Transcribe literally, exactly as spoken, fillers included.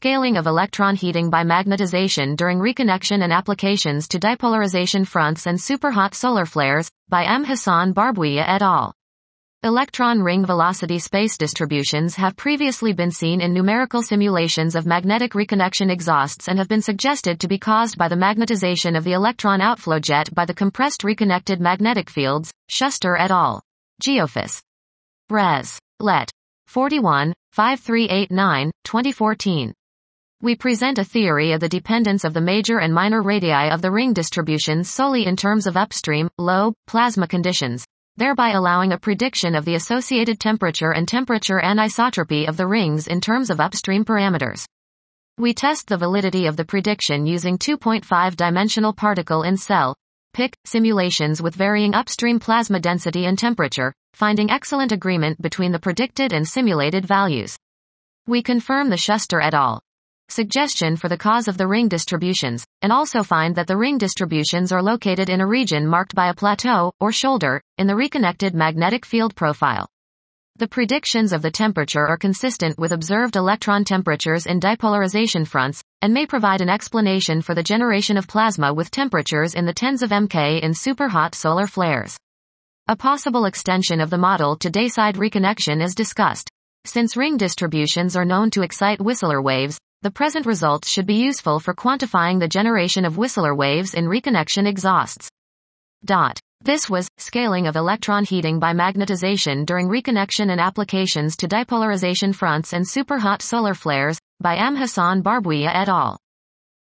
Scaling of electron heating by magnetization during reconnection and applications to dipolarization fronts and superhot solar flares, by M. Hassan Barbouya et al. Electron ring velocity space distributions have previously been seen in numerical simulations of magnetic reconnection exhausts and have been suggested to be caused by the magnetization of the electron outflow jet by the compressed reconnected magnetic fields, Schuster et al. Geophys. Res. Let. forty-one, five three eight nine, twenty fourteen. We present a theory of the dependence of the major and minor radii of the ring distributions solely in terms of upstream, low, plasma conditions, thereby allowing a prediction of the associated temperature and temperature anisotropy of the rings in terms of upstream parameters. We test the validity of the prediction using two point five dimensional particle in cell P I C simulations with varying upstream plasma density and temperature, finding excellent agreement between the predicted and simulated values. We confirm the Schuster et al. Suggestion for the cause of the ring distributions, and also find that the ring distributions are located in a region marked by a plateau, or shoulder, in the reconnected magnetic field profile. The predictions of the temperature are consistent with observed electron temperatures in dipolarization fronts, and may provide an explanation for the generation of plasma with temperatures in the tens of M K in superhot solar flares. A possible extension of the model to dayside reconnection is discussed. Since ring distributions are known to excite Whistler waves, the present results should be useful for quantifying the generation of Whistler waves in reconnection exhausts. Dot. This was Scaling of Electron Heating by Magnetization During Reconnection and Applications to Dipolarization Fronts and Superhot Solar Flares, by M. Hassan Barbouya et al.